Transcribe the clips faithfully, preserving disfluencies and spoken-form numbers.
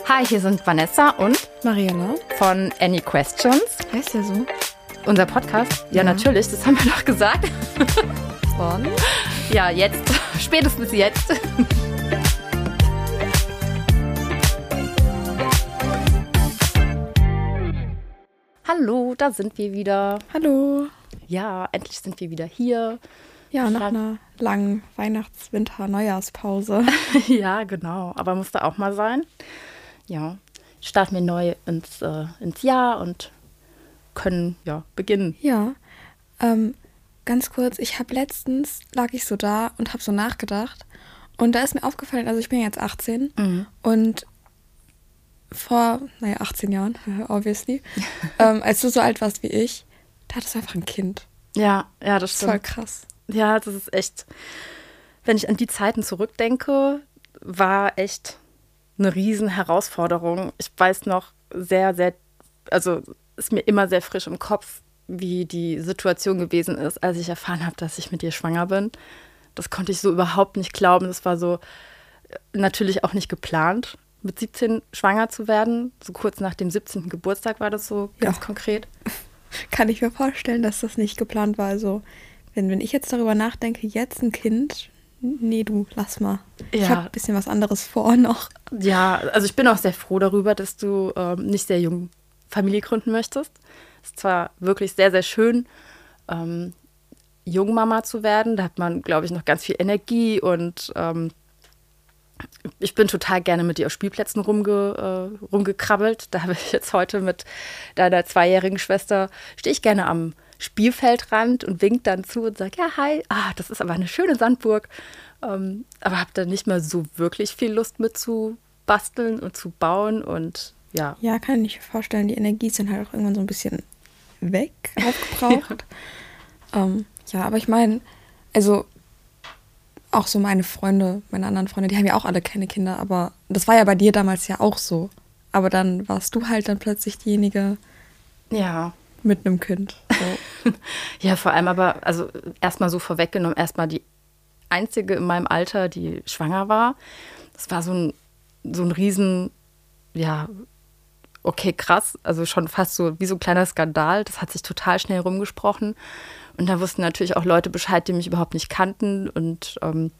Hi, hier sind Vanessa und Mariella von Any Questions. Heißt ja so. Unser Podcast? Ja, ja, natürlich, das haben wir doch gesagt. Wann? Ja, jetzt. Spätestens jetzt. Hallo, da sind wir wieder. Hallo. Ja, endlich sind wir wieder hier. Ja, nach einer langen Weihnachts-, Winter-, Neujahrspause. Ja, genau. Aber musste auch mal sein. Ja, starten wir neu ins, äh, ins Jahr und können ja beginnen. Ja, ähm, ganz kurz, ich habe letztens, lag ich so da und habe so nachgedacht. Und da ist mir aufgefallen, also ich bin jetzt achtzehn Mhm. und vor, naja, achtzehn Jahren, obviously, ähm, als du so alt warst wie ich, da hattest du einfach ein Kind. Ja, ja, das stimmt. Voll krass. Ja, das ist echt, wenn ich an die Zeiten zurückdenke, war echt eine riesen Herausforderung. Ich weiß noch sehr, sehr, also ist mir immer sehr frisch im Kopf, wie die Situation gewesen ist, als ich erfahren habe, dass ich mit dir schwanger bin. Das konnte ich so überhaupt nicht glauben. Das war so natürlich auch nicht geplant, mit siebzehn schwanger zu werden. So kurz nach dem siebzehnten Geburtstag war das so ganz Ja. konkret. Kann ich mir vorstellen, dass das nicht geplant war. Also, wenn, wenn ich jetzt darüber nachdenke, jetzt ein Kind, nee, du, lass mal. Ich Ja. habe ein bisschen was anderes vor noch. Ja, also ich bin auch sehr froh darüber, dass du ähm, nicht sehr jung Familie gründen möchtest. Es ist zwar wirklich sehr, sehr schön, ähm, Jungmama zu werden. Da hat man, glaube ich, noch ganz viel Energie und ähm, ich bin total gerne mit dir auf Spielplätzen rumge, äh, rumgekrabbelt. Da habe ich jetzt heute mit deiner zweijährigen Schwester, stehe ich gerne am Spielfeldrand und winkt dann zu und sage, ja, hi, ah, das ist aber eine schöne Sandburg. Ähm, aber habe dann nicht mehr so wirklich viel Lust mit zu basteln und zu bauen und ja. Ja, kann ich mir vorstellen, die Energie ist dann halt auch irgendwann so ein bisschen weg, aufgebraucht. ja. Ähm, ja, aber ich meine, also auch so meine Freunde, meine anderen Freunde, die haben ja auch alle keine Kinder, aber das war ja bei dir damals ja auch so. Aber dann warst du halt dann plötzlich diejenige Ja. mit einem Kind. So. Ja, vor allem aber, also erstmal so vorweggenommen, erstmal die einzige in meinem Alter, die schwanger war. Das war so ein, so ein riesen, ja, okay, krass, also schon fast so wie so ein kleiner Skandal. Das hat sich total schnell rumgesprochen. Und da wussten natürlich auch Leute Bescheid, die mich überhaupt nicht kannten. Und ähm,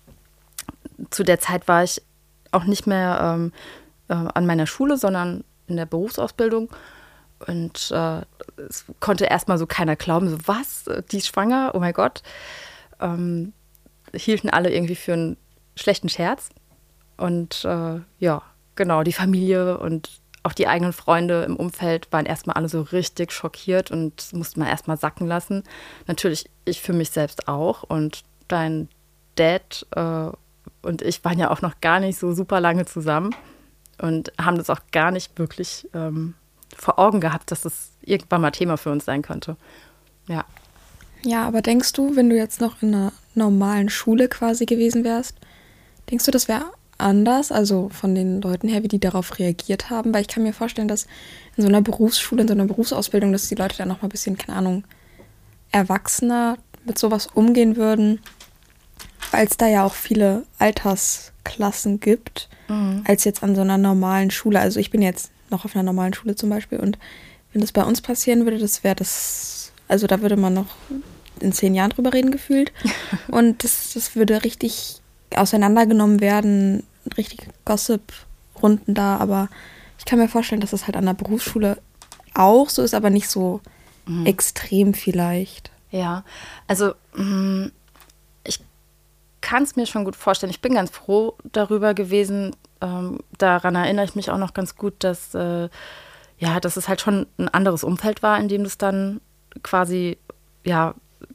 zu der Zeit war ich auch nicht mehr ähm, äh, an meiner Schule, sondern in der Berufsausbildung. Und äh, es konnte erstmal so keiner glauben, so was, die ist schwanger, oh mein Gott. Ähm, hielten alle irgendwie für einen schlechten Scherz. Und äh, ja, genau, die Familie und auch die eigenen Freunde im Umfeld waren erstmal alle so richtig schockiert und das musste man erstmal sacken lassen. Natürlich ich für mich selbst auch. Und dein Dad äh, und ich waren ja auch noch gar nicht so super lange zusammen und haben das auch gar nicht wirklich ähm, vor Augen gehabt, dass das irgendwann mal Thema für uns sein könnte. Ja. Ja, aber denkst du, wenn du jetzt noch in einer normalen Schule quasi gewesen wärst, denkst du, das wäre anders, also von den Leuten her, wie die darauf reagiert haben? Weil ich kann mir vorstellen, dass in so einer Berufsschule, in so einer Berufsausbildung, dass die Leute dann noch mal ein bisschen, keine Ahnung, erwachsener mit sowas umgehen würden, weil es da ja auch viele Altersklassen gibt, mhm. als jetzt an so einer normalen Schule. Also ich bin jetzt noch auf einer normalen Schule zum Beispiel und wenn das bei uns passieren würde, das wäre das, also da würde man noch in zehn Jahren drüber reden gefühlt und das, das würde richtig auseinandergenommen werden, richtig Gossip-Runden da, aber ich kann mir vorstellen, dass das halt an der Berufsschule auch so ist, aber nicht so mhm. extrem vielleicht. Ja, also mh, ich kann es mir schon gut vorstellen. Ich bin ganz froh darüber gewesen. Ähm, daran erinnere ich mich auch noch ganz gut, dass, äh, ja, dass es halt schon ein anderes Umfeld war, in dem das dann quasi ja,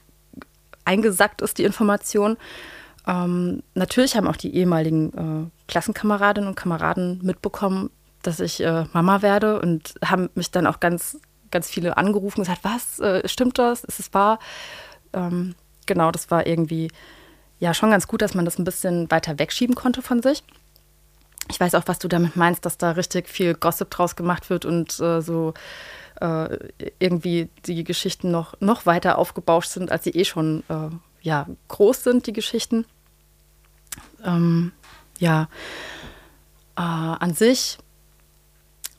eingesackt ist, die Information. Ähm, natürlich haben auch die ehemaligen äh, Klassenkameradinnen und Kameraden mitbekommen, dass ich äh, Mama werde und haben mich dann auch ganz, ganz viele angerufen und gesagt, was, äh, stimmt das, ist es wahr? Ähm, genau, das war irgendwie ja schon ganz gut, dass man das ein bisschen weiter wegschieben konnte von sich. Ich weiß auch, was du damit meinst, dass da richtig viel Gossip draus gemacht wird und äh, so äh, irgendwie die Geschichten noch, noch weiter aufgebauscht sind, als sie eh schon äh, ja, groß sind, die Geschichten. Ähm, ja, äh, an sich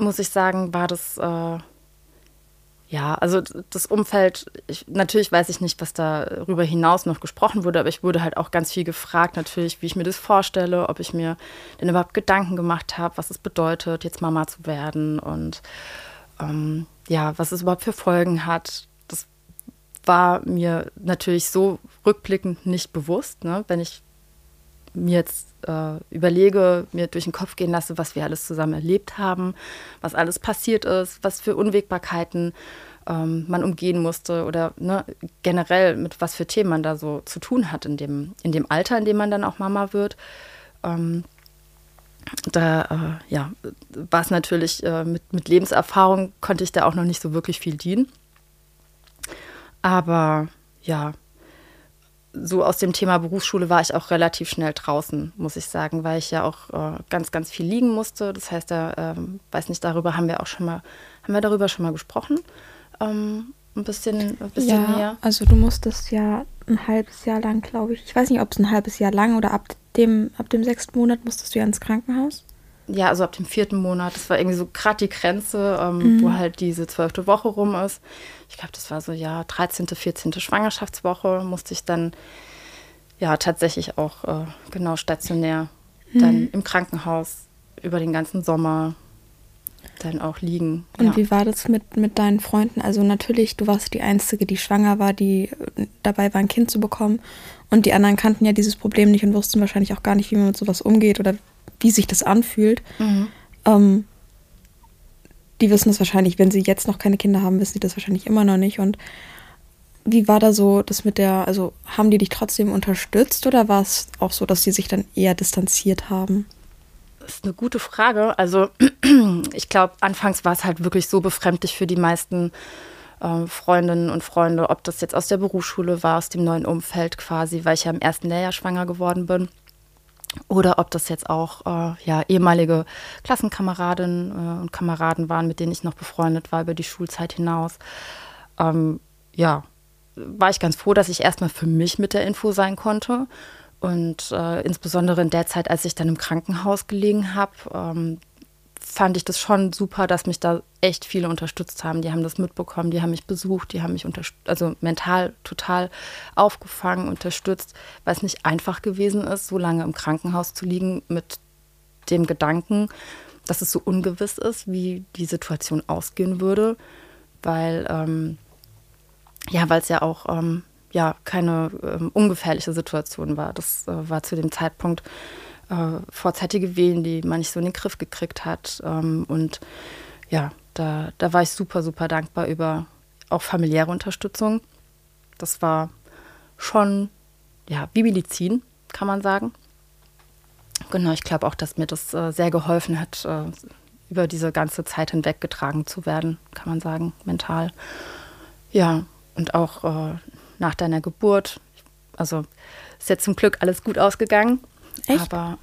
muss ich sagen, war das, äh, ja, also das Umfeld, ich, natürlich weiß ich nicht, was darüber hinaus noch gesprochen wurde, aber ich wurde halt auch ganz viel gefragt, natürlich, wie ich mir das vorstelle, ob ich mir denn überhaupt Gedanken gemacht habe, was es bedeutet, jetzt Mama zu werden und ähm, ja, was es überhaupt für Folgen hat. Das war mir natürlich so rückblickend nicht bewusst, ne? Wenn ich mir jetzt äh, überlege, mir durch den Kopf gehen lasse, was wir alles zusammen erlebt haben, was alles passiert ist, was für Unwägbarkeiten ähm, man umgehen musste oder ne, generell mit was für Themen man da so zu tun hat in dem, in dem Alter, in dem man dann auch Mama wird. Ähm, da äh, ja, war es natürlich äh, mit, mit Lebenserfahrung konnte ich da auch noch nicht so wirklich viel dienen. Aber ja, so aus dem Thema Berufsschule war ich auch relativ schnell draußen, muss ich sagen, weil ich ja auch äh, ganz, ganz viel liegen musste. Das heißt, da, ähm, weiß nicht, darüber haben wir auch schon mal, haben wir darüber schon mal gesprochen, ähm, ein bisschen, ein bisschen ja, näher. Also du musstest ja ein halbes Jahr lang, glaube ich, ich weiß nicht, ob es ein halbes Jahr lang oder ab dem, ab dem sechsten Monat musstest du ja ins Krankenhaus. Ja, also ab dem vierten Monat, das war irgendwie so gerade die Grenze, ähm, Mhm. wo halt diese zwölfte Woche rum ist. Ich glaube, das war so, ja, dreizehnte, vierzehnte Schwangerschaftswoche, musste ich dann ja tatsächlich auch äh, genau stationär Mhm. dann im Krankenhaus über den ganzen Sommer dann auch liegen. Und ja. wie war das mit, mit deinen Freunden? Also natürlich, du warst die Einzige, die schwanger war, die äh, dabei war, ein Kind zu bekommen. Und die anderen kannten ja dieses Problem nicht und wussten wahrscheinlich auch gar nicht, wie man mit sowas umgeht oder wie sich das anfühlt. Mhm. Ähm, die wissen das wahrscheinlich, wenn sie jetzt noch keine Kinder haben, wissen sie das wahrscheinlich immer noch nicht. Und wie war da so das mit der, also haben die dich trotzdem unterstützt oder war es auch so, dass die sich dann eher distanziert haben? Das ist eine gute Frage. Also ich glaube, anfangs war es halt wirklich so befremdlich für die meisten äh, Freundinnen und Freunde, ob das jetzt aus der Berufsschule war, aus dem neuen Umfeld quasi, weil ich ja im ersten Lehrjahr schwanger geworden bin. Oder ob das jetzt auch äh, ja, ehemalige Klassenkameradinnen äh, und Kameraden waren, mit denen ich noch befreundet war über die Schulzeit hinaus. Ähm, ja, war ich ganz froh, dass ich erstmal für mich mit der Info sein konnte. Und äh, insbesondere in der Zeit, als ich dann im Krankenhaus gelegen habe, ähm, fand ich das schon super, dass mich da echt viele unterstützt haben. Die haben das mitbekommen, die haben mich besucht, die haben mich unterst- also mental total aufgefangen, unterstützt, weil es nicht einfach gewesen ist, so lange im Krankenhaus zu liegen mit dem Gedanken, dass es so ungewiss ist, wie die Situation ausgehen würde, weil ähm, ja, weil es ja auch ähm, ja, keine ähm, ungefährliche Situation war. Das äh, war zu dem Zeitpunkt äh, vorzeitige Wehen, die man nicht so in den Griff gekriegt hat. Ähm, und ja, da, da war ich super, super dankbar über auch familiäre Unterstützung. Das war schon, ja, wie Medizin, kann man sagen. Genau, ich glaube auch, dass mir das äh, sehr geholfen hat, äh, über diese ganze Zeit hinweg getragen zu werden, kann man sagen, mental. Ja, und auch äh, nach deiner Geburt, also ist jetzt zum Glück alles gut ausgegangen. Echt? Aber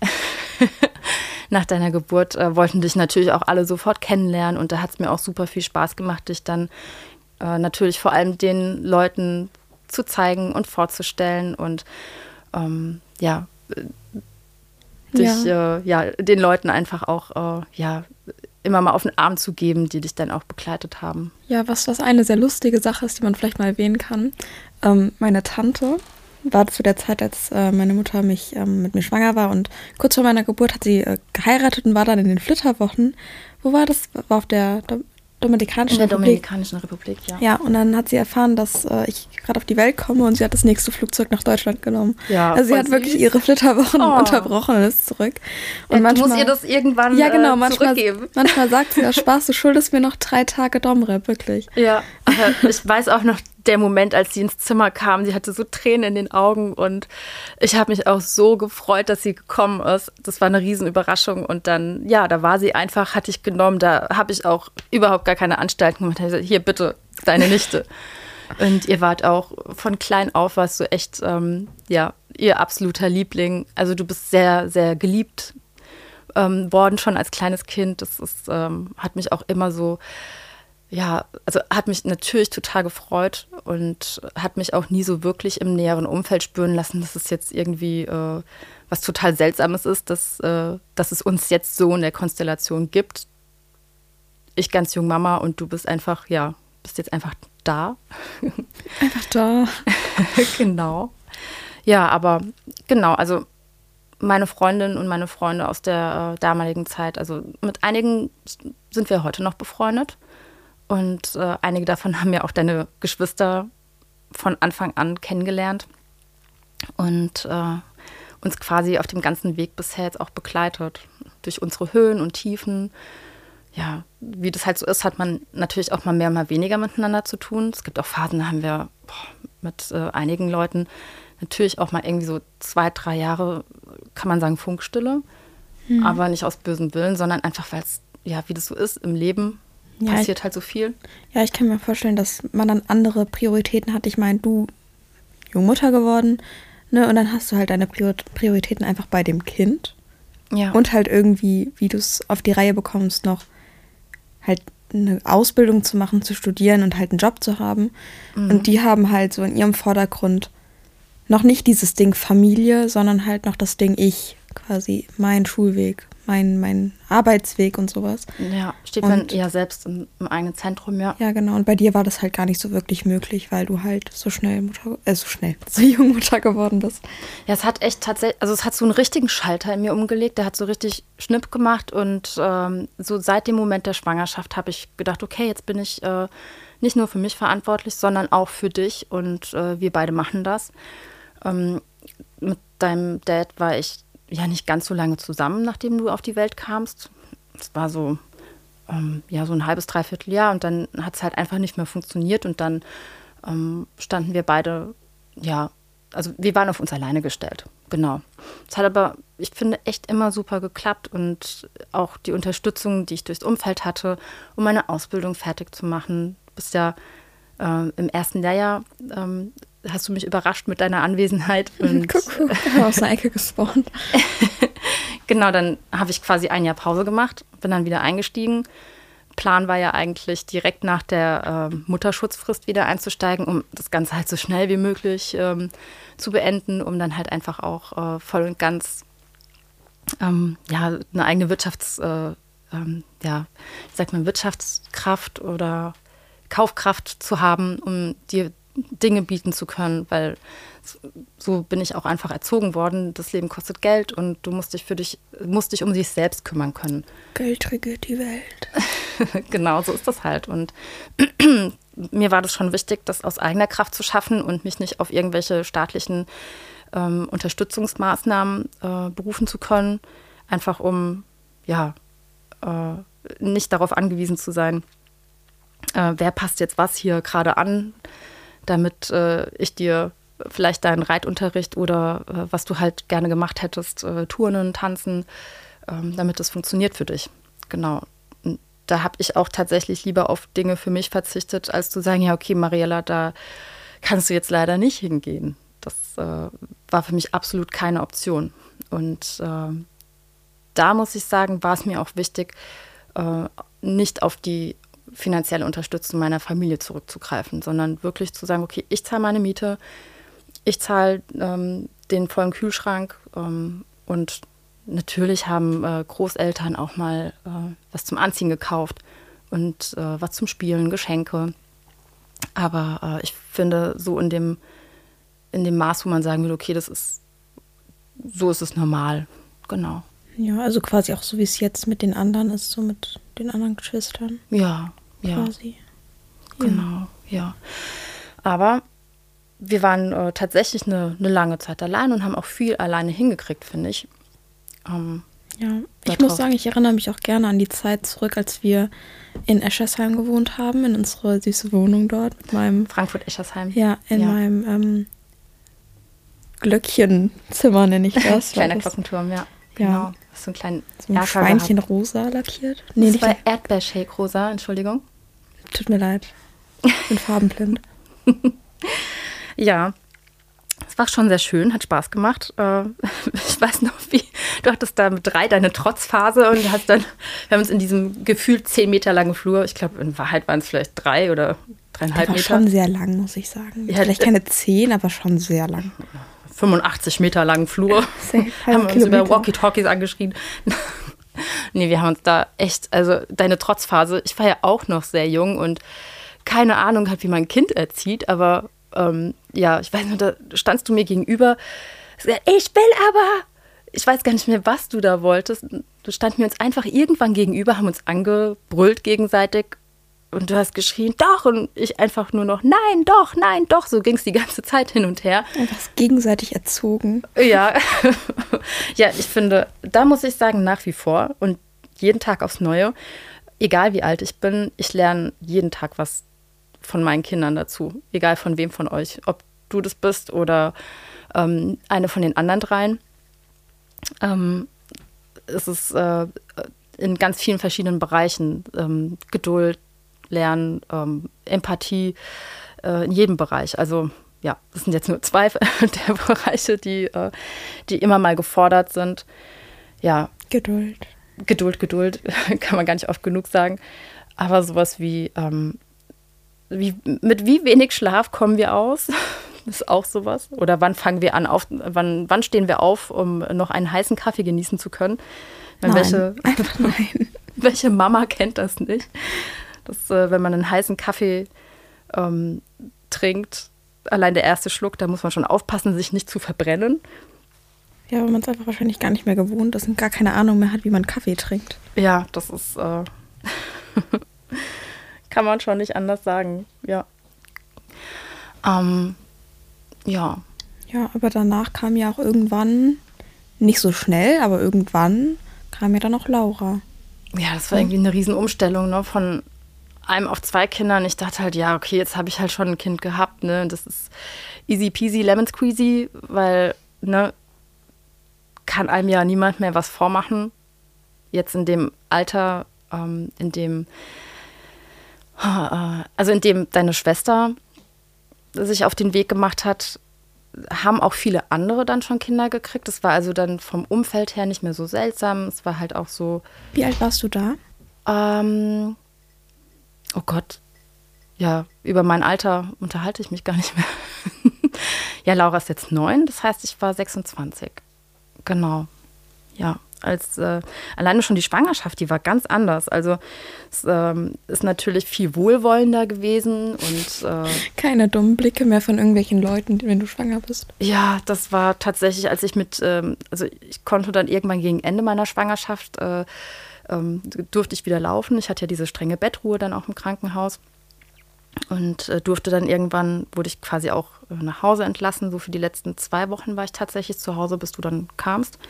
nach deiner Geburt äh, wollten dich natürlich auch alle sofort kennenlernen und da hat es mir auch super viel Spaß gemacht, dich dann äh, natürlich vor allem den Leuten zu zeigen und vorzustellen und ähm, ja, äh, dich Ja. äh, ja, den Leuten einfach auch äh, ja, immer mal auf den Arm zu geben, die dich dann auch begleitet haben. Ja, was, was eine sehr lustige Sache ist, die man vielleicht mal erwähnen kann. Ähm, meine Tante war zu der Zeit, als äh, meine Mutter mich ähm, mit mir schwanger war und kurz vor meiner Geburt hat sie äh, geheiratet und war dann in den Flitterwochen. Wo war das? War auf der Do- Dominikanischen In der Republik. Dominikanischen Republik, ja. Ja, und dann hat sie erfahren, dass äh, ich gerade auf die Welt komme und sie hat das nächste Flugzeug nach Deutschland genommen. Ja, also sie voll hat wirklich süß. ihre Flitterwochen Oh. unterbrochen und ist zurück. Und Ja, du manchmal, musst ihr das irgendwann ja, genau, äh, manchmal, zurückgeben. manchmal sagt sie aus Spaß, du schuldest mir noch drei Tage Domrep, wirklich. Ja, aber ich weiß auch noch der Moment, als sie ins Zimmer kam, sie hatte so Tränen in den Augen und ich habe mich auch so gefreut, dass sie gekommen ist. Das war eine Riesenüberraschung und dann, ja, da war sie einfach, hatte ich genommen, da habe ich auch überhaupt gar keine Anstalten gemacht. Ich habe gesagt, hier bitte, deine Nichte. Und ihr wart auch von klein auf, warst du echt, ähm, ja, ihr absoluter Liebling. Also du bist sehr, sehr geliebt ähm, worden, schon als kleines Kind. Das ist, ähm, hat mich auch immer so, ja, also hat mich natürlich total gefreut und hat mich auch nie so wirklich im näheren Umfeld spüren lassen, dass es jetzt irgendwie äh, was total Seltsames ist, dass, äh, dass es uns jetzt so in der Konstellation gibt. ich ganz jung Mama und du bist einfach, ja, bist jetzt einfach da. Einfach da. Genau. Ja, aber genau, also meine Freundin und meine Freunde aus der äh, damaligen Zeit, also mit einigen sind wir heute noch befreundet und äh, einige davon haben ja auch deine Geschwister von Anfang an kennengelernt und äh, uns quasi auf dem ganzen Weg bisher jetzt auch begleitet. Durch unsere Höhen und Tiefen. Ja, wie das halt so ist, hat man natürlich auch mal mehr, mal weniger miteinander zu tun. Es gibt auch Phasen, da haben wir boah, mit äh, einigen Leuten natürlich auch mal irgendwie so zwei, drei Jahre, kann man sagen, Funkstille. Mhm. Aber nicht aus bösem Willen, sondern einfach, weil es, ja, wie das so ist, im Leben ja, passiert ich, halt so viel. Ja, ich kann mir vorstellen, dass man dann andere Prioritäten hat. Ich meine, du, Jungmutter geworden, ne, und dann hast du halt deine Prioritäten einfach bei dem Kind. Ja. Und halt irgendwie, wie du es auf die Reihe bekommst, noch halt eine Ausbildung zu machen, zu studieren und halt einen Job zu haben. Mhm. Und die haben halt so in ihrem Vordergrund noch nicht dieses Ding Familie, sondern halt noch das Ding Ich, quasi mein Schulweg, mein, mein Arbeitsweg und sowas. Ja, steht man eher selbst im, im eigenen Zentrum, ja. Ja, genau. Und bei dir war das halt gar nicht so wirklich möglich, weil du halt so schnell Mutter, äh, so schnell, so jung Mutter geworden bist. Ja, es hat echt tatsächlich, also es hat so einen richtigen Schalter in mir umgelegt, der hat so richtig Schnipp gemacht und ähm, so seit dem Moment der Schwangerschaft habe ich gedacht, okay, jetzt bin ich äh, nicht nur für mich verantwortlich, sondern auch für dich und äh, wir beide machen das. Ähm, mit deinem Dad war ich ja nicht ganz so lange zusammen, nachdem du auf die Welt kamst. Es war so, ähm, ja, so ein halbes, dreiviertel Jahr und dann hat es halt einfach nicht mehr funktioniert und dann ähm, standen wir beide, ja, also wir waren auf uns alleine gestellt, genau. Es hat aber, ich finde, echt immer super geklappt und auch die Unterstützung, die ich durchs Umfeld hatte, um meine Ausbildung fertig zu machen. Du bist ja äh, im ersten Lehrjahr, ähm, hast du mich überrascht mit deiner Anwesenheit. Und Kuckuck, aus der Ecke gespawnt. Genau, dann habe ich quasi ein Jahr Pause gemacht, bin dann wieder eingestiegen. Plan war ja eigentlich, direkt nach der äh, Mutterschutzfrist wieder einzusteigen, um das Ganze halt so schnell wie möglich ähm, zu beenden, um dann halt einfach auch äh, voll und ganz ähm, ja, eine eigene Wirtschafts, äh, ähm, ja, ich sag mal Wirtschaftskraft oder Kaufkraft zu haben, um dir Dinge bieten zu können, weil so bin ich auch einfach erzogen worden. Das Leben kostet Geld und du musst dich für dich, musst dich um dich selbst kümmern können. Geld regiert die Welt. Genau, so ist das halt. Und mir war das schon wichtig, das aus eigener Kraft zu schaffen und mich nicht auf irgendwelche staatlichen ähm, Unterstützungsmaßnahmen äh, berufen zu können, einfach um ja äh, nicht darauf angewiesen zu sein, äh, wer passt jetzt was hier gerade an, damit äh, ich dir vielleicht deinen Reitunterricht oder äh, was du halt gerne gemacht hättest, äh, Turnen, Tanzen, ähm, damit das funktioniert für dich. Genau. Und da habe ich auch tatsächlich lieber auf Dinge für mich verzichtet, als zu sagen, ja, okay, Mariella, da kannst du jetzt leider nicht hingehen. Das äh, war für mich absolut keine Option. Und äh, da muss ich sagen, war es mir auch wichtig, äh, nicht auf die finanzielle Unterstützung meiner Familie zurückzugreifen, sondern wirklich zu sagen, okay, ich zahle meine Miete, ich zahle ähm, den vollen Kühlschrank ähm, und natürlich haben äh, Großeltern auch mal äh, was zum Anziehen gekauft und äh, was zum Spielen, Geschenke. Aber äh, ich finde, so in dem, in dem Maß, wo man sagen will, okay, das ist, so ist es normal, genau. Ja, also quasi auch so, wie es jetzt mit den anderen ist, so mit den anderen Geschwistern. Ja, ja. Quasi. Genau, ja. ja. Aber wir waren äh, tatsächlich eine, eine lange Zeit allein und haben auch viel alleine hingekriegt, finde ich. Ähm, ja, ich muss sagen, ich erinnere mich auch gerne an die Zeit zurück, als wir in Eschersheim gewohnt haben, in unserer süße Wohnung dort mit meinem... Frankfurt-Eschersheim. Ja, in ja. meinem ähm, Glöckchenzimmer, nenne ich das. Kleiner Glockenturm, ja. Genau. Ja. Hast du einen kleinen so ein Schweinchen rosa lackiert? Nee, das nicht war Erdbeershake rosa, Entschuldigung. Tut mir leid. Ich bin farbenblind. Ja, es war schon sehr schön, hat Spaß gemacht. Ich weiß noch, wie du hattest da mit drei deine Trotzphase und hast dann, wir haben uns in diesem gefühlt zehn Meter langen Flur, ich glaube in Wahrheit waren es vielleicht drei oder dreieinhalb Meter. Meter. Schon sehr lang, muss ich sagen. Ja, vielleicht keine zehn, aber schon sehr lang. fünfundachtzig Meter langen Flur. Ja, haben wir uns über Walkie-Talkies angeschrien. Nee, wir haben uns da echt, also deine Trotzphase, ich war ja auch noch sehr jung und keine Ahnung hat, wie man ein Kind erzieht, aber ähm, ja, ich weiß nicht, da standst du mir gegenüber, ich will aber, ich weiß gar nicht mehr, was du da wolltest. Du standst mir uns einfach irgendwann gegenüber, haben uns angebrüllt gegenseitig und du hast geschrien, doch, und ich einfach nur noch, nein, doch, nein, doch, so ging es die ganze Zeit hin und her. Einfach gegenseitig erzogen. Ja, ja, ich finde, da muss ich sagen, nach wie vor und jeden Tag aufs Neue, egal wie alt ich bin, ich lerne jeden Tag was von meinen Kindern dazu, egal von wem von euch, ob du das bist oder ähm, eine von den anderen dreien. Ähm, es ist äh, in ganz vielen verschiedenen Bereichen ähm, Geduld, Lernen, ähm, Empathie, äh, in jedem Bereich. Also ja, das sind jetzt nur zwei der Bereiche, die, äh, die immer mal gefordert sind. Ja. Geduld. Geduld, Geduld, kann man gar nicht oft genug sagen. Aber sowas wie, ähm, wie mit wie wenig Schlaf kommen wir aus? Das ist auch sowas. Oder wann fangen wir an, auf, wann, wann stehen wir auf, um noch einen heißen Kaffee genießen zu können? Nein, welche, einfach nein. Welche Mama kennt das nicht? Das, äh, wenn man einen heißen Kaffee ähm, trinkt, allein der erste Schluck, da muss man schon aufpassen, sich nicht zu verbrennen. Ja, weil man es einfach wahrscheinlich gar nicht mehr gewohnt ist und gar keine Ahnung mehr hat, wie man Kaffee trinkt. Ja, das ist, äh, kann man schon nicht anders sagen, ja. Ähm, ja. Ja, aber danach kam ja auch irgendwann, nicht so schnell, aber irgendwann kam ja dann auch Laura. Ja, das war irgendwie eine Riesenumstellung, ne, von einem auf zwei Kindern. Ich dachte halt, ja, okay, jetzt habe ich halt schon ein Kind gehabt, ne, das ist easy peasy, lemon squeezy, weil, ne, kann einem ja niemand mehr was vormachen. Jetzt in dem Alter, ähm, in dem, äh, also in dem deine Schwester sich auf den Weg gemacht hat, haben auch viele andere dann schon Kinder gekriegt. Das war also dann vom Umfeld her nicht mehr so seltsam. Es war halt auch so. Wie alt warst du da? Ähm, oh Gott. Ja, über mein Alter unterhalte ich mich gar nicht mehr. Ja, Laura ist jetzt neun, das heißt, ich war sechsundzwanzig. Genau. Ja, als äh, alleine schon die Schwangerschaft, die war ganz anders. Also es ähm, ist natürlich viel wohlwollender gewesen und äh, keine dummen Blicke mehr von irgendwelchen Leuten, wenn du schwanger bist. Ja, das war tatsächlich, als ich mit, ähm, also ich konnte dann irgendwann gegen Ende meiner Schwangerschaft, äh, ähm, durfte ich wieder laufen. Ich hatte ja diese strenge Bettruhe dann auch im Krankenhaus und äh, durfte dann irgendwann, wurde ich quasi auch äh, nach Hause entlassen. So für die letzten zwei Wochen war ich tatsächlich zu Hause, bis du dann kamst.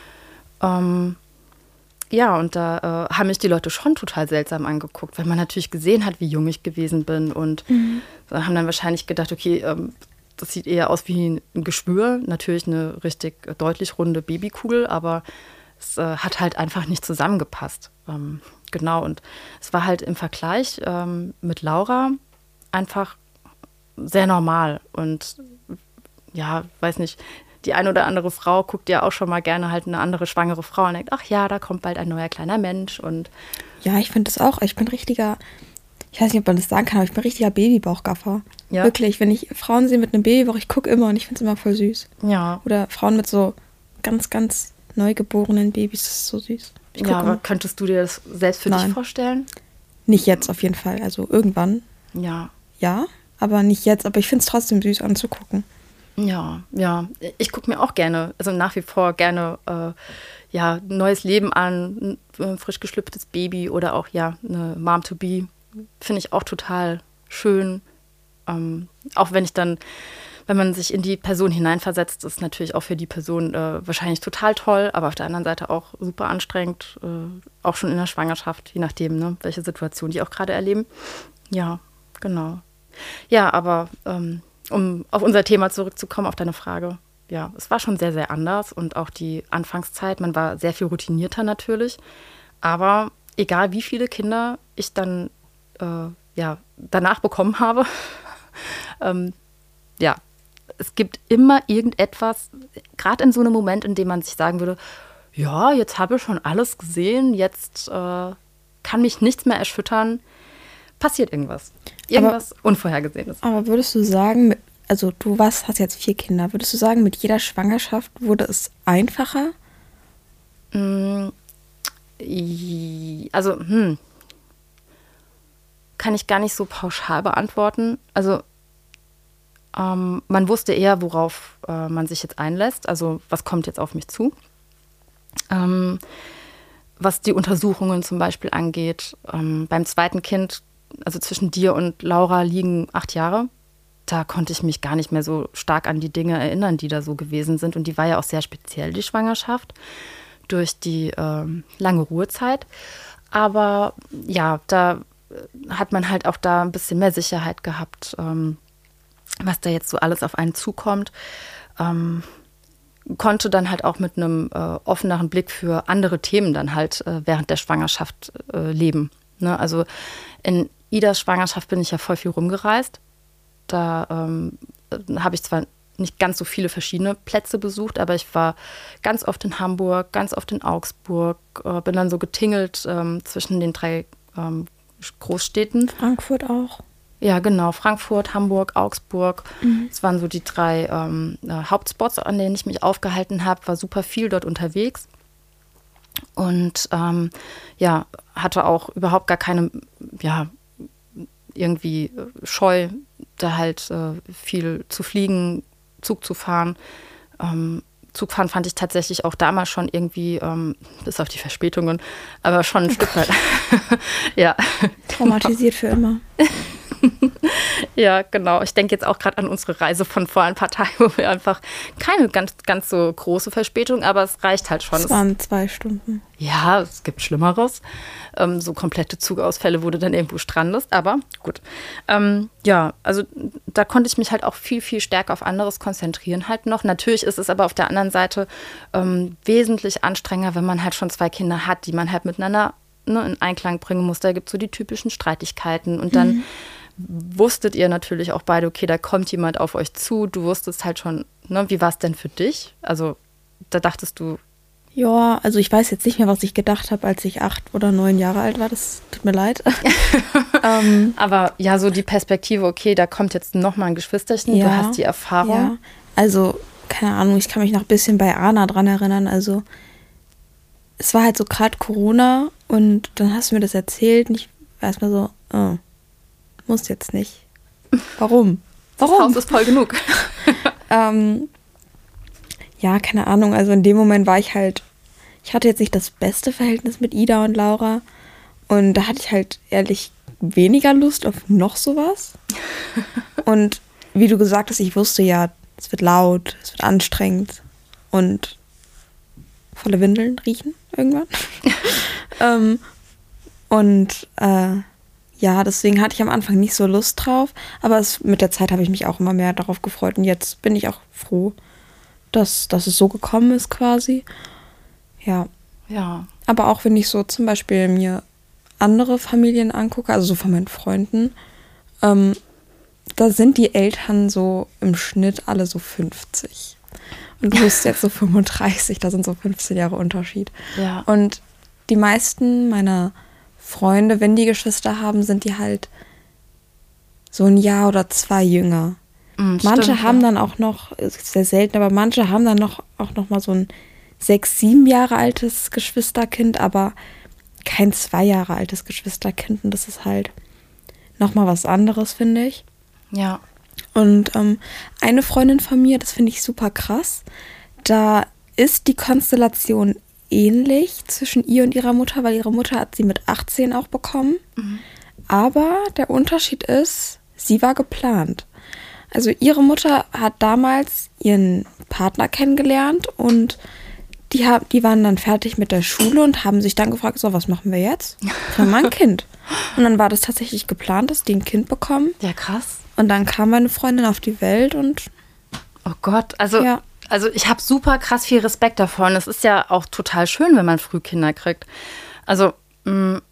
Ähm, ja, und da äh, haben mich die Leute schon total seltsam angeguckt, weil man natürlich gesehen hat, wie jung ich gewesen bin und mhm. haben dann wahrscheinlich gedacht, okay, ähm, das sieht eher aus wie ein Geschwür, natürlich eine richtig deutlich runde Babykugel, aber es äh, hat halt einfach nicht zusammengepasst. Ähm, genau, und es war halt im Vergleich ähm, mit Laura einfach sehr normal und ja, weiß nicht, die eine oder andere Frau guckt ja auch schon mal gerne halt eine andere schwangere Frau und denkt, ach ja, da kommt bald ein neuer kleiner Mensch. Und ja, ich finde das auch. Ich bin richtiger, ich weiß nicht, ob man das sagen kann, aber ich bin richtiger Babybauchgaffer. Ja. Wirklich, wenn ich Frauen sehe mit einem Babybauch, ich gucke immer und ich finde es immer voll süß. Ja. Oder Frauen mit so ganz, ganz neugeborenen Babys, das ist so süß. Ich ja, aber immer. Könntest du dir das selbst für Nein. dich vorstellen? Nicht jetzt auf jeden Fall, also irgendwann. Ja. Ja, aber nicht jetzt, aber ich finde es trotzdem süß anzugucken. Ja, ja. Ich gucke mir auch gerne, also nach wie vor gerne, äh, ja, ein neues Leben an, ein frisch geschlüpftes Baby oder auch, ja, eine Mom-to-be. Finde ich auch total schön. Ähm, auch wenn ich dann, wenn man sich in die Person hineinversetzt, ist natürlich auch für die Person äh, wahrscheinlich total toll, aber auf der anderen Seite auch super anstrengend, äh, auch schon in der Schwangerschaft, je nachdem, ne, welche Situation die auch gerade erleben. Ja, genau. Ja, aber ähm, um auf unser Thema zurückzukommen, auf deine Frage. Ja, es war schon sehr, sehr anders und auch die Anfangszeit, man war sehr viel routinierter natürlich, aber egal wie viele Kinder ich dann äh, ja, danach bekommen habe, ähm, ja, es gibt immer irgendetwas, gerade in so einem Moment, in dem man sich sagen würde, ja, jetzt habe ich schon alles gesehen, jetzt äh, kann mich nichts mehr erschüttern, passiert irgendwas. Irgendwas aber, Unvorhergesehenes. Aber würdest du sagen, also du warst, hast jetzt vier Kinder, würdest du sagen, mit jeder Schwangerschaft wurde es einfacher? Also, hm, kann ich gar nicht so pauschal beantworten. Also, ähm, man wusste eher, worauf äh, man sich jetzt einlässt. Also, was kommt jetzt auf mich zu. Ähm, was die Untersuchungen zum Beispiel angeht. Ähm, beim zweiten Kind, also zwischen dir und Laura, liegen acht Jahre. Da konnte ich mich gar nicht mehr so stark an die Dinge erinnern, die da so gewesen sind. Und die war ja auch sehr speziell, die Schwangerschaft, durch die ähm, lange Ruhezeit. Aber ja, da hat man halt auch da ein bisschen mehr Sicherheit gehabt, ähm, was da jetzt so alles auf einen zukommt. Ähm, konnte dann halt auch mit einem äh, offeneren Blick für andere Themen dann halt äh, während der Schwangerschaft äh, leben. Ne? Also in Idas Schwangerschaft bin ich ja voll viel rumgereist. Da ähm, habe ich zwar nicht ganz so viele verschiedene Plätze besucht, aber ich war ganz oft in Hamburg, ganz oft in Augsburg, äh, bin dann so getingelt ähm, zwischen den drei ähm, Großstädten. Frankfurt auch. Ja, genau. Frankfurt, Hamburg, Augsburg. Mhm. Das waren so die drei ähm, Hauptspots, an denen ich mich aufgehalten habe. War super viel dort unterwegs. Und ähm, ja, hatte auch überhaupt gar keine, ja, irgendwie Scheu, da halt äh, viel zu fliegen, Zug zu fahren. Ähm, Zugfahren fand ich tatsächlich auch damals schon irgendwie, ähm, bis auf die Verspätungen, aber schon ein Stück weit. Ja. Traumatisiert für immer. Ja, genau. Ich denke jetzt auch gerade an unsere Reise von vor ein paar Tagen, wo wir einfach keine ganz, ganz so große Verspätung, aber es reicht halt schon. Es waren zwei Stunden. Ja, es gibt Schlimmeres. Ähm, so komplette Zugausfälle, wo du dann irgendwo strandest, aber gut. Ähm, ja, also da konnte ich mich halt auch viel, viel stärker auf anderes konzentrieren halt noch. Natürlich ist es aber auf der anderen Seite ähm, wesentlich anstrengender, wenn man halt schon zwei Kinder hat, die man halt miteinander, ne, in Einklang bringen muss. Da gibt es so die typischen Streitigkeiten und dann mhm. wusstet ihr natürlich auch beide, okay, da kommt jemand auf euch zu. Du wusstest halt schon, ne, wie war es denn für dich? Also da dachtest du... Ja, also ich weiß jetzt nicht mehr, was ich gedacht habe, als ich acht oder neun Jahre alt war. Das tut mir leid. ähm, Aber ja, so die Perspektive, okay, da kommt jetzt nochmal ein Geschwisterchen, ja, du hast die Erfahrung. Ja. Also, keine Ahnung, ich kann mich noch ein bisschen bei Anna dran erinnern. Also es war halt so gerade Corona und dann hast du mir das erzählt und ich war erstmal so, oh, muss jetzt nicht. Warum? Warum? Das Haus ist voll genug. ähm, ja, keine Ahnung. Also in dem Moment war ich halt, ich hatte jetzt nicht das beste Verhältnis mit Ida und Laura. Und da hatte ich halt ehrlich weniger Lust auf noch sowas. Und wie du gesagt hast, ich wusste ja, es wird laut, es wird anstrengend und volle Windeln riechen irgendwann. ähm, und äh, ja, deswegen hatte ich am Anfang nicht so Lust drauf. Aber es, mit der Zeit habe ich mich auch immer mehr darauf gefreut. Und jetzt bin ich auch froh, dass, dass es so gekommen ist quasi. Ja. Ja. Aber auch wenn ich so zum Beispiel mir andere Familien angucke, also so von meinen Freunden, ähm, da sind die Eltern so im Schnitt alle so fünfzig. Und du bist jetzt so fünfunddreißig, da sind so fünfzehn Jahre Unterschied. Ja. Und die meisten meiner Freunde, wenn die Geschwister haben, sind die halt so ein Jahr oder zwei jünger. Mm, manche stimmt, haben ja. dann auch noch, ist sehr selten, aber manche haben dann noch auch noch mal so ein sechs, sieben Jahre altes Geschwisterkind, aber kein zwei Jahre altes Geschwisterkind. Und das ist halt noch mal was anderes, finde ich. Ja. Und ähm, eine Freundin von mir, das finde ich super krass, da ist die Konstellation ähnlich zwischen ihr und ihrer Mutter, weil ihre Mutter hat sie mit achtzehn auch bekommen. Mhm. Aber der Unterschied ist, sie war geplant. Also ihre Mutter hat damals ihren Partner kennengelernt und die, hab, die waren dann fertig mit der Schule und haben sich dann gefragt, so, was machen wir jetzt? Haben wir ein Kind. Und dann war das tatsächlich geplant, dass die ein Kind bekommen. Ja, krass. Und dann kam meine Freundin auf die Welt und... Oh Gott, also, ja. also ich habe super krass viel Respekt davor. Und es ist ja auch total schön, wenn man früh Kinder kriegt. Also, mh,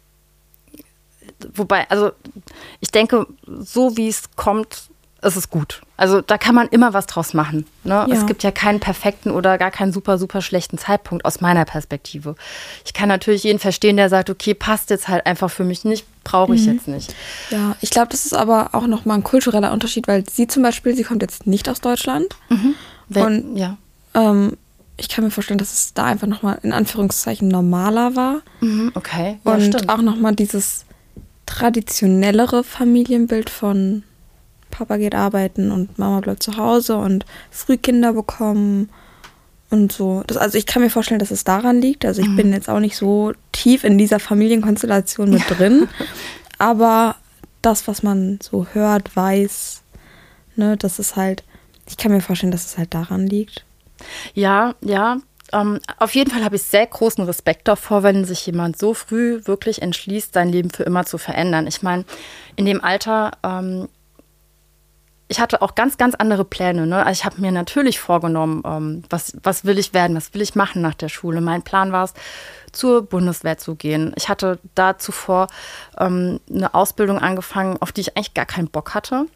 wobei, also ich denke, so wie es kommt, ist es gut. Also da kann man immer was draus machen. Ne? Ja. Es gibt ja keinen perfekten oder gar keinen super, super schlechten Zeitpunkt aus meiner Perspektive. Ich kann natürlich jeden verstehen, der sagt, okay, passt jetzt halt einfach für mich nicht, brauche ich mhm. jetzt nicht. Ja, ich glaube, das ist aber auch nochmal ein kultureller Unterschied, weil sie zum Beispiel, sie kommt jetzt nicht aus Deutschland. Mhm. Wenn, und ja. ähm, ich kann mir vorstellen, dass es da einfach nochmal in Anführungszeichen normaler war. Mhm, okay, ja, und stimmt. auch nochmal dieses traditionellere Familienbild von Papa geht arbeiten und Mama bleibt zu Hause und früh Kinder bekommen und so. Das, also ich kann mir vorstellen, dass es daran liegt. Also ich mhm. bin jetzt auch nicht so tief in dieser Familienkonstellation mit drin. Aber das, was man so hört, weiß, ne, das ist halt, ich kann mir vorstellen, dass es halt daran liegt. Ja, ja. Ähm, auf jeden Fall habe ich sehr großen Respekt davor, wenn sich jemand so früh wirklich entschließt, sein Leben für immer zu verändern. Ich meine, in dem Alter, ähm, ich hatte auch ganz, ganz andere Pläne. Ne? Also ich habe mir natürlich vorgenommen, ähm, was, was will ich werden, was will ich machen nach der Schule. Mein Plan war es, zur Bundeswehr zu gehen. Ich hatte da zuvor ähm, eine Ausbildung angefangen, auf die ich eigentlich gar keinen Bock hatte.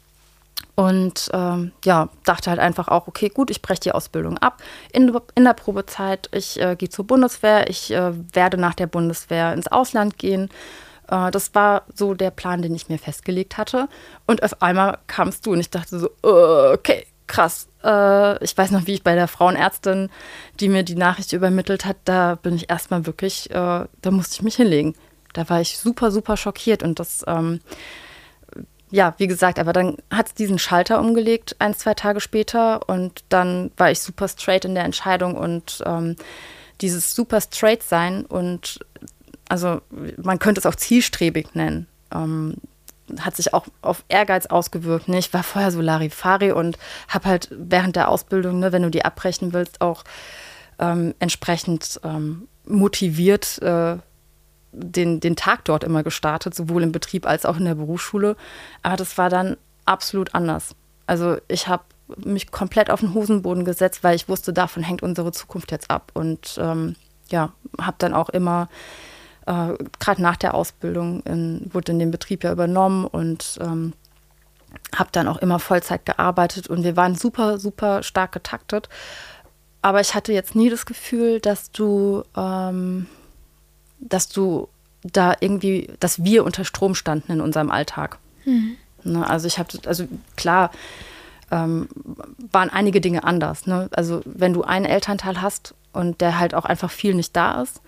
Und ähm, ja, dachte halt einfach auch, okay, gut, ich breche die Ausbildung ab in, in der Probezeit. Ich äh, gehe zur Bundeswehr, ich äh, werde nach der Bundeswehr ins Ausland gehen. Äh, das war so der Plan, den ich mir festgelegt hatte. Und auf einmal kamst du und ich dachte so, uh, okay, krass. Äh, ich weiß noch, wie ich bei der Frauenärztin, die mir die Nachricht übermittelt hat, da bin ich erstmal wirklich, äh, da musste ich mich hinlegen. Da war ich super, super schockiert und das... Ähm, Ja, wie gesagt, aber dann hat es diesen Schalter umgelegt, ein, zwei Tage später. Und dann war ich super straight in der Entscheidung. Und ähm, dieses super straight sein und, also man könnte es auch zielstrebig nennen, ähm, hat sich auch auf Ehrgeiz ausgewirkt. Ne? Ich war vorher so Larifari und habe halt während der Ausbildung, ne, wenn du die abbrechen willst, auch ähm, entsprechend ähm, motiviert äh, Den, den Tag dort immer gestartet, sowohl im Betrieb als auch in der Berufsschule. Aber das war dann absolut anders. Also ich habe mich komplett auf den Hosenboden gesetzt, weil ich wusste, davon hängt unsere Zukunft jetzt ab. Und ähm, ja, habe dann auch immer, äh, gerade nach der Ausbildung, in, wurde in den Betrieb ja übernommen und ähm, habe dann auch immer Vollzeit gearbeitet. Und wir waren super, super stark getaktet. Aber ich hatte jetzt nie das Gefühl, dass du... Ähm, dass du da irgendwie, dass wir unter Strom standen in unserem Alltag. Mhm. Ne, also ich habe, also klar, ähm, waren einige Dinge anders. Ne? Also wenn du einen Elternteil hast und der halt auch einfach viel nicht da ist,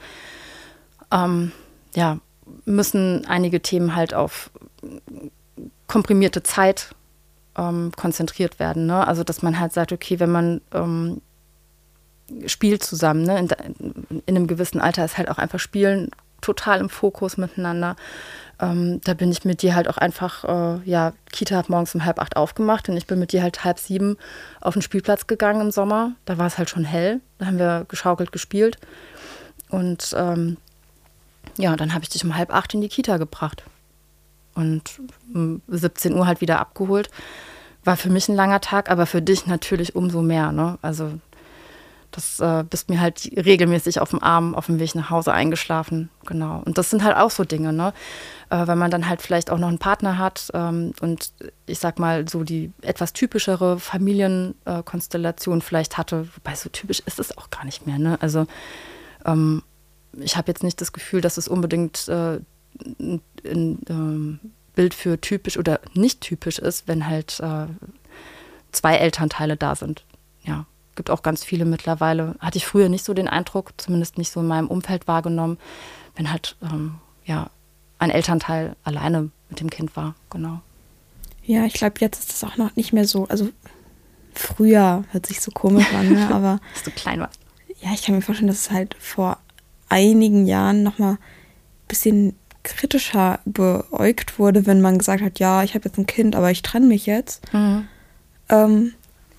ähm, ja, müssen einige Themen halt auf komprimierte Zeit ähm, konzentriert werden. Ne? Also dass man halt sagt, okay, wenn man ähm, spielt zusammen, ne? in, in einem gewissen Alter ist halt auch einfach Spielen total im Fokus miteinander. Ähm, da bin ich mit dir halt auch einfach, äh, ja, Kita hat morgens um halb acht aufgemacht und ich bin mit dir halt halb sieben auf den Spielplatz gegangen im Sommer. Da war es halt schon hell, da haben wir geschaukelt, gespielt und ähm, ja, dann habe ich dich um halb acht in die Kita gebracht und um siebzehn Uhr halt wieder abgeholt. War für mich ein langer Tag, aber für dich natürlich umso mehr, ne? Also das äh, bist mir halt regelmäßig auf dem Arm auf dem Weg nach Hause eingeschlafen, genau. Und das sind halt auch so Dinge, ne? Äh, wenn man dann halt vielleicht auch noch einen Partner hat ähm, und ich sag mal so die etwas typischere Familienkonstellation äh, vielleicht hatte, wobei so typisch ist es auch gar nicht mehr, ne? Also ähm, ich habe jetzt nicht das Gefühl, dass es unbedingt äh, ein, ein ähm, Bild für typisch oder nicht typisch ist, wenn halt äh, zwei Elternteile da sind, ja. Gibt auch ganz viele mittlerweile. Hatte ich früher nicht so den Eindruck, zumindest nicht so in meinem Umfeld wahrgenommen, wenn halt ähm, ja, ein Elternteil alleine mit dem Kind war, genau. Ja, ich glaube, jetzt ist das auch noch nicht mehr so, also früher hört sich so komisch an, ne? Aber dass du klein warst. Ja, ich kann mir vorstellen, dass es halt vor einigen Jahren nochmal ein bisschen kritischer beäugt wurde, wenn man gesagt hat, ja, ich habe jetzt ein Kind, aber ich trenne mich jetzt. Mhm. Ähm,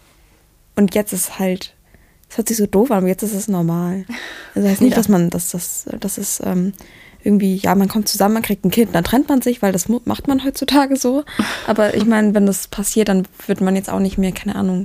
Und jetzt ist halt, es hört sich so doof an, aber jetzt ist es normal. Also das heißt nicht, ja. dass man, dass das, das ist ähm, irgendwie, ja, man kommt zusammen, man kriegt ein Kind, dann trennt man sich, weil das macht man heutzutage so. Aber ich meine, wenn das passiert, dann wird man jetzt auch nicht mehr, keine Ahnung,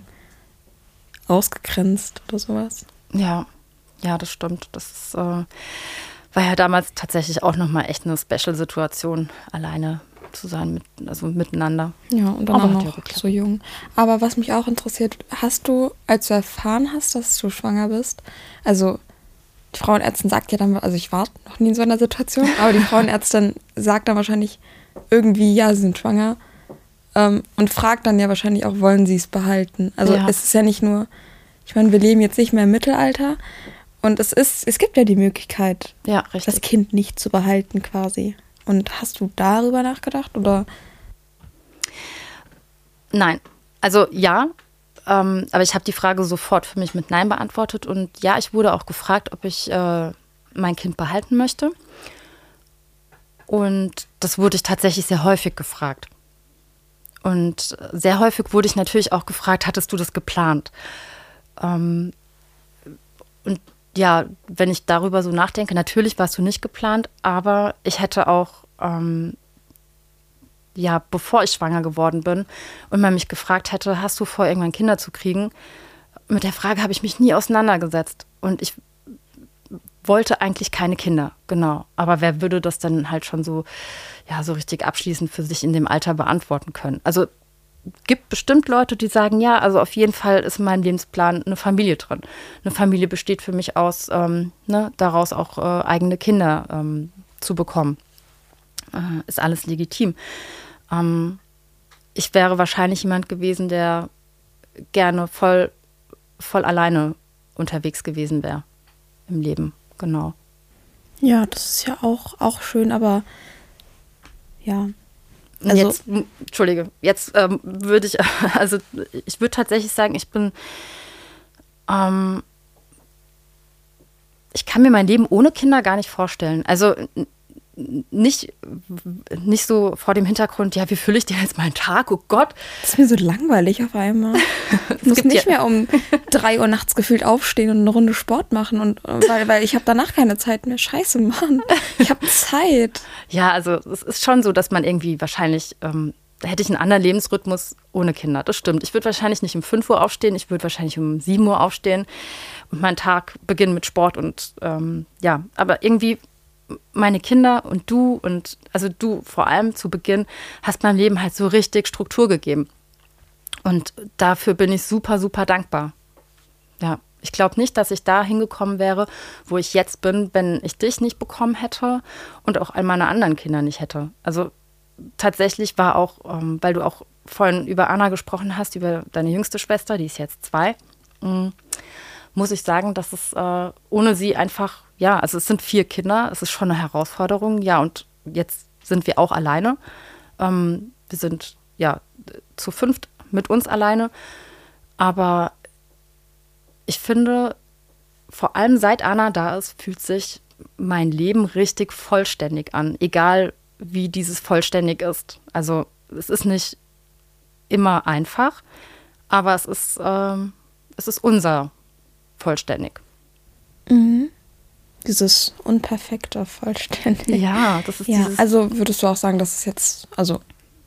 ausgegrenzt oder sowas. Ja, ja, das stimmt. Das ist, äh, war ja damals tatsächlich auch nochmal echt eine Special-Situation, alleine zu sein, mit, also miteinander. Ja, und dann auch noch so jung. Aber was mich auch interessiert, hast du, als du erfahren hast, dass du schwanger bist, also die Frauenärztin sagt ja dann, also ich war noch nie in so einer Situation, aber die Frauenärztin sagt dann wahrscheinlich irgendwie, ja, sie sind schwanger ähm, und fragt dann ja wahrscheinlich auch, wollen sie es behalten? Also ja. Es ist ja nicht nur, Ich meine, wir leben jetzt nicht mehr im Mittelalter und es ist, es gibt ja die Möglichkeit, Ja, richtig. das Kind nicht zu behalten quasi. Und hast du darüber nachgedacht oder? Nein, also ja, ähm, aber ich habe die Frage sofort für mich mit Nein beantwortet und ja, ich wurde auch gefragt, ob ich äh, mein Kind behalten möchte. Und das wurde ich tatsächlich sehr häufig gefragt. Und sehr häufig wurde ich natürlich auch gefragt, hattest du das geplant? Ähm, und ja, wenn ich darüber so nachdenke, natürlich warst du nicht geplant, aber ich hätte auch, ähm, ja, bevor ich schwanger geworden bin und man mich gefragt hätte, hast du vor, irgendwann Kinder zu kriegen? Mit der Frage habe ich mich nie auseinandergesetzt. Und ich wollte eigentlich keine Kinder, genau. Aber wer würde das dann halt schon so, ja, so richtig abschließend für sich in dem Alter beantworten können? Also gibt bestimmt Leute, die sagen, ja, also auf jeden Fall ist in meinem Lebensplan eine Familie drin. Eine Familie besteht für mich aus, ähm, ne, daraus auch äh, eigene Kinder ähm, zu bekommen. Äh, ist alles legitim. Ähm, ich wäre wahrscheinlich jemand gewesen, der gerne voll, voll alleine unterwegs gewesen wäre im Leben. Genau. Ja, das ist ja auch, auch schön, aber ja. Also, jetzt, Entschuldige, jetzt ähm, würde ich, also ich würde tatsächlich sagen, ich bin, ähm, ich kann mir mein Leben ohne Kinder gar nicht vorstellen. Also nicht, nicht so vor dem Hintergrund, ja, wie fülle ich denn jetzt meinen Tag? Oh Gott. Das ist mir so langweilig auf einmal. Ich muss nicht ja mehr um drei Uhr nachts gefühlt aufstehen und eine Runde Sport machen, und weil, weil ich habe danach keine Zeit mehr. Scheiße, Mann. Ich habe Zeit. Ja, also es ist schon so, dass man irgendwie wahrscheinlich, ähm, da hätte ich einen anderen Lebensrhythmus ohne Kinder. Das stimmt. Ich würde wahrscheinlich nicht um fünf Uhr aufstehen, ich würde wahrscheinlich um sieben Uhr aufstehen und meinen Tag beginnen mit Sport und ähm, ja, aber irgendwie meine Kinder und du und also du vor allem zu Beginn hast meinem Leben halt so richtig Struktur gegeben. Und dafür bin ich super, super dankbar. Ja, ich glaube nicht, dass ich da hingekommen wäre, wo ich jetzt bin, wenn ich dich nicht bekommen hätte und auch all meine anderen Kinder nicht hätte. Also tatsächlich war auch, ähm, weil du auch vorhin über Anna gesprochen hast, über deine jüngste Schwester, die ist jetzt zwei, ähm, muss ich sagen, dass es äh, ohne sie einfach, ja, also es sind vier Kinder, es ist schon eine Herausforderung, ja, und jetzt sind wir auch alleine. Ähm, wir sind, ja, zu fünft mit uns alleine, aber ich finde, vor allem seit Anna da ist, fühlt sich mein Leben richtig vollständig an, egal wie dieses vollständig ist. Also es ist nicht immer einfach, aber es ist, ähm, es ist unser vollständig. Mhm. Dieses unperfekte, vollständig. Ja, das ist ja, dieses... Also würdest du auch sagen, dass es jetzt also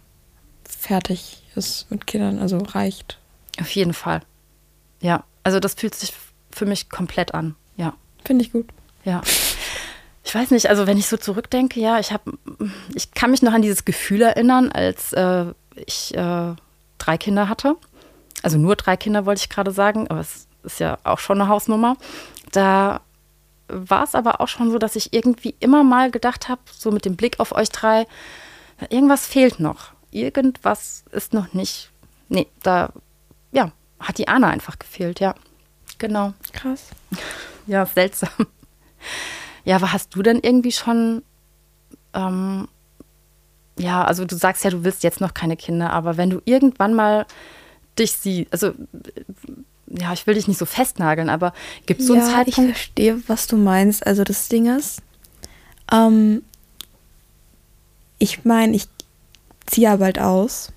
fertig ist mit Kindern, also reicht? Auf jeden Fall. Ja, also das fühlt sich für mich komplett an. Ja. Finde ich gut. Ja. Ich weiß nicht, also wenn ich so zurückdenke, ja, ich habe, ich kann mich noch an dieses Gefühl erinnern, als äh, ich äh, drei Kinder hatte. Also nur drei Kinder, wollte ich gerade sagen, aber es ist ja auch schon eine Hausnummer. Da war es aber auch schon so, dass ich irgendwie immer mal gedacht habe, so mit dem Blick auf euch drei, irgendwas fehlt noch. Irgendwas ist noch nicht, nee, da, ja, hat die Anna einfach gefehlt, ja. Genau. Krass. Ja, seltsam. Ja, aber hast du denn irgendwie schon, ähm, ja, also du sagst ja, du willst jetzt noch keine Kinder, aber wenn du irgendwann mal dich siehst, also ja, ich will dich nicht so festnageln, aber gibt es so einen ja, Zeitpunkt? Ich verstehe, was du meinst. Also das Ding ist, ähm, ich meine, ich ziehe ja bald aus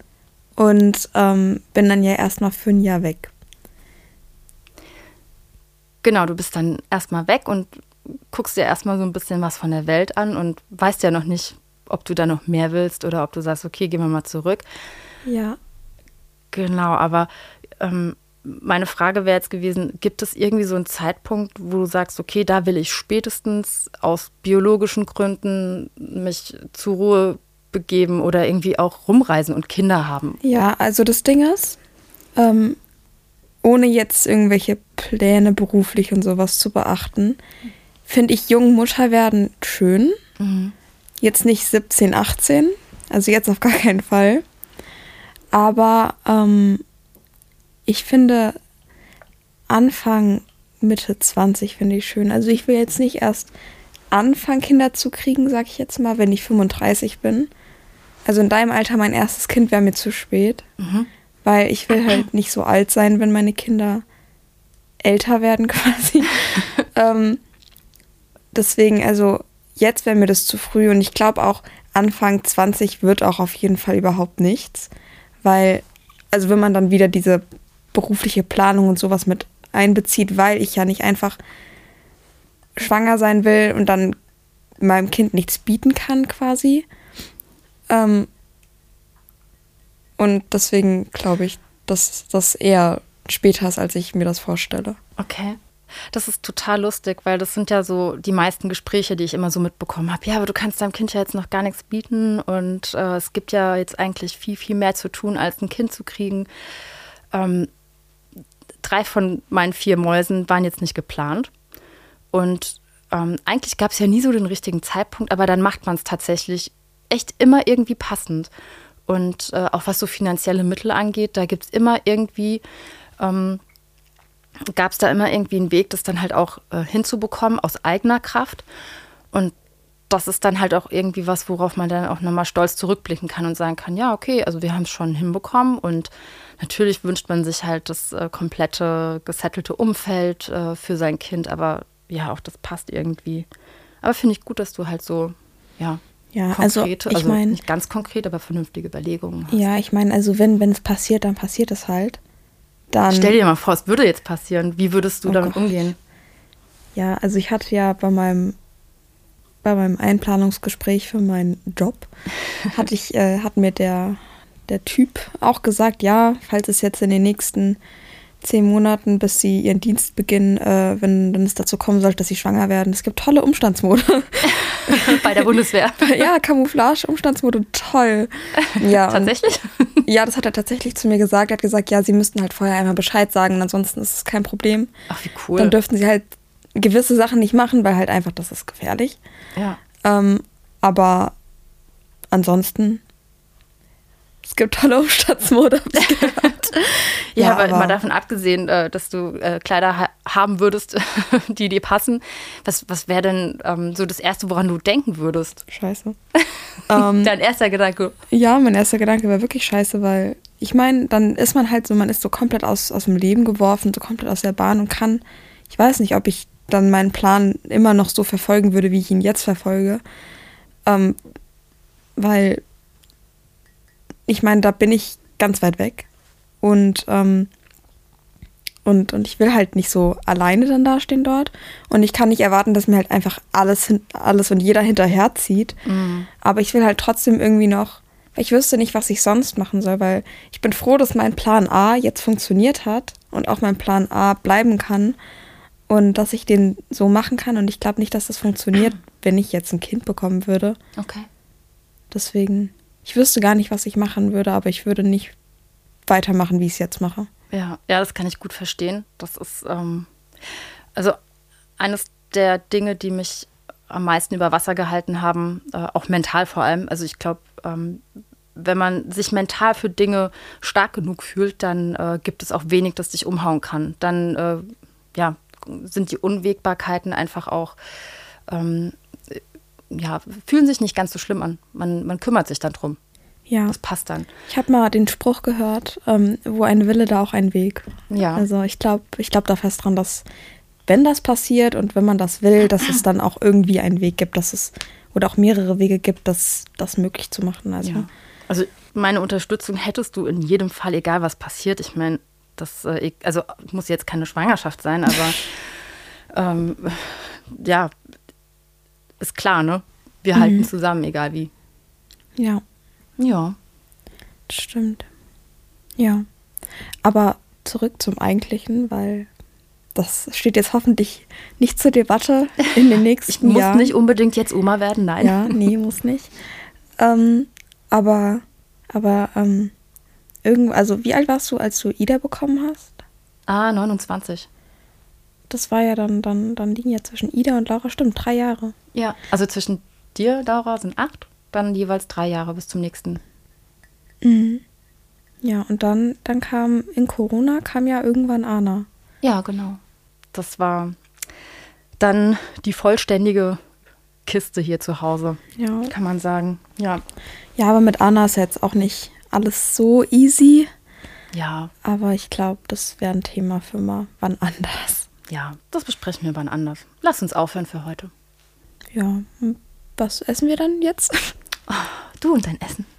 und ähm, bin dann ja erstmal für ein Jahr weg. Genau, du bist dann erstmal weg und guckst dir erstmal so ein bisschen was von der Welt an und weißt ja noch nicht, ob du da noch mehr willst oder ob du sagst, okay, gehen wir mal zurück. Ja. Genau, aber ähm, meine Frage wäre jetzt gewesen, gibt es irgendwie so einen Zeitpunkt, wo du sagst, okay, da will ich spätestens aus biologischen Gründen mich zur Ruhe begeben oder irgendwie auch rumreisen und Kinder haben? Ja, also das Ding ist, ähm, ohne jetzt irgendwelche Pläne beruflich und sowas zu beachten, finde ich Jungmutter werden schön. Mhm. Jetzt nicht siebzehn, achtzehn, also jetzt auf gar keinen Fall. Aber ähm, ich finde, Anfang, Mitte zwanzig finde ich schön. Also ich will jetzt nicht erst anfangen, Kinder zu kriegen, sag ich jetzt mal, wenn ich fünfunddreißig bin. Also in deinem Alter, mein erstes Kind wäre mir zu spät. Mhm. Weil ich will halt nicht so alt sein, wenn meine Kinder älter werden quasi. ähm, deswegen, also jetzt wäre mir das zu früh. Und ich glaube auch, Anfang zwanzig wird auch auf jeden Fall überhaupt nichts. Weil, also wenn man dann wieder diese berufliche Planung und sowas mit einbezieht, weil ich ja nicht einfach schwanger sein will und dann meinem Kind nichts bieten kann quasi. Ähm, und deswegen glaube ich, dass das eher später ist, als ich mir das vorstelle. Okay. Das ist total lustig, weil das sind ja so die meisten Gespräche, die ich immer so mitbekommen habe. Ja, aber du kannst deinem Kind ja jetzt noch gar nichts bieten und äh, es gibt ja jetzt eigentlich viel, viel mehr zu tun, als ein Kind zu kriegen. Ähm, drei von meinen vier Mäusen waren jetzt nicht geplant und ähm, eigentlich gab es ja nie so den richtigen Zeitpunkt, aber dann macht man es tatsächlich echt immer irgendwie passend. Und äh, auch was so finanzielle Mittel angeht, da gibt es immer irgendwie, ähm, gab es da immer irgendwie einen Weg, das dann halt auch äh, hinzubekommen aus eigener Kraft. Und das ist dann halt auch irgendwie was, worauf man dann auch nochmal stolz zurückblicken kann und sagen kann, ja, okay, also wir haben es schon hinbekommen. Und natürlich wünscht man sich halt das äh, komplette, gesettelte Umfeld äh, für sein Kind. Aber ja, auch das passt irgendwie. Aber finde ich gut, dass du halt so, ja, Ja, konkrete, also ich also meine, nicht ganz konkret, aber vernünftige Überlegungen hast. Ja, ich meine, also wenn wenn es passiert, dann passiert es halt. Dann, Stell dir mal vor, es würde jetzt passieren. Wie würdest du oh damit Gott. umgehen? Ja, also ich hatte ja bei meinem bei meinem Einplanungsgespräch für meinen Job hatte ich äh, hat mir der der Typ auch gesagt, ja, falls es jetzt in den nächsten zehn Monaten, bis sie ihren Dienst beginnen, äh, wenn, wenn es dazu kommen sollte, dass sie schwanger werden. Es gibt tolle Umstandsmode. Bei der Bundeswehr. Ja, Camouflage, Umstandsmode, toll. Ja, Tatsächlich? Und, ja, das hat er tatsächlich zu mir gesagt. Er hat gesagt, ja, sie müssten halt vorher einmal Bescheid sagen, ansonsten ist es kein Problem. Ach, wie cool. Dann dürften sie halt gewisse Sachen nicht machen, weil halt einfach, das ist gefährlich. Ja. Ähm, aber ansonsten, es gibt tolle Umstandsmode, habe ich gehört. Ja, Ja, aber, aber- mal davon abgesehen, äh, dass du äh, Kleider ha- haben würdest, die dir passen. Was, was wäre denn ähm, so das Erste, woran du denken würdest? Scheiße. ähm, Dein erster Gedanke. Ja, mein erster Gedanke war wirklich scheiße, weil ich meine, dann ist man halt so, man ist so komplett aus, aus dem Leben geworfen, so komplett aus der Bahn und kann, ich weiß nicht, ob ich dann meinen Plan immer noch so verfolgen würde, wie ich ihn jetzt verfolge. Ähm, weil, ich meine, da bin ich ganz weit weg und, ähm, und, und ich will halt nicht so alleine dann dastehen dort und ich kann nicht erwarten, dass mir halt einfach alles, hin, alles und jeder hinterherzieht. Mhm. Aber ich will halt trotzdem irgendwie noch, weil ich wüsste nicht, was ich sonst machen soll, weil ich bin froh, dass mein Plan A jetzt funktioniert hat und auch mein Plan A bleiben kann und dass ich den so machen kann. Und ich glaube nicht, dass das funktioniert, wenn ich jetzt ein Kind bekommen würde. Okay. Deswegen, ich wüsste gar nicht, was ich machen würde, aber ich würde nicht weitermachen, wie ich es jetzt mache. Ja, ja, das kann ich gut verstehen. Das ist ähm, also eines der Dinge, die mich am meisten über Wasser gehalten haben, äh, auch mental vor allem. Also ich glaube, ähm, wenn man sich mental für Dinge stark genug fühlt, dann äh, gibt es auch wenig, das dich umhauen kann. Dann äh, ja, sind die Unwägbarkeiten einfach auch, ähm, ja, fühlen sich nicht ganz so schlimm an. Man, man kümmert sich dann drum. Ja, Das passt dann. ich habe mal den Spruch gehört, ähm, wo ein Wille, da auch ein Weg. Ja. Also ich glaube ich glaub da fest dran, dass wenn das passiert und wenn man das will, dass es dann auch irgendwie einen Weg gibt, dass es oder auch mehrere Wege gibt, das, das möglich zu machen. Also Ja. Also meine Unterstützung hättest du in jedem Fall, egal was passiert. Ich meine, das äh, also muss jetzt keine Schwangerschaft sein, aber ähm, ja, ist klar, ne? Wir Mhm. halten zusammen, egal wie. ja, Ja. das stimmt. Ja, aber zurück zum Eigentlichen, weil das steht jetzt hoffentlich nicht zur Debatte in den nächsten Ich muss Jahren. nicht unbedingt jetzt Oma werden, nein. Ja, nee, muss nicht. Ähm, aber, aber, ähm, irgend, also wie alt warst du, als du Ida bekommen hast? Ah, neunundzwanzig. Das war ja dann, dann, dann liegen ja zwischen Ida und Laura, stimmt, drei Jahre. Ja. Also zwischen dir, Laura, sind acht, dann jeweils drei Jahre bis zum nächsten. Mhm. Ja, und dann, dann kam in Corona kam ja irgendwann Anna. Ja, genau. Das war dann die vollständige Kiste hier zu Hause, Ja. kann man sagen. Ja. Ja, aber mit Anna ist jetzt auch nicht alles so easy. Ja. Aber ich glaube, das wäre ein Thema für mal wann anders. Ja, das besprechen wir wann anders. Lass uns aufhören für heute. Ja, was essen wir dann jetzt? Du und dein Essen.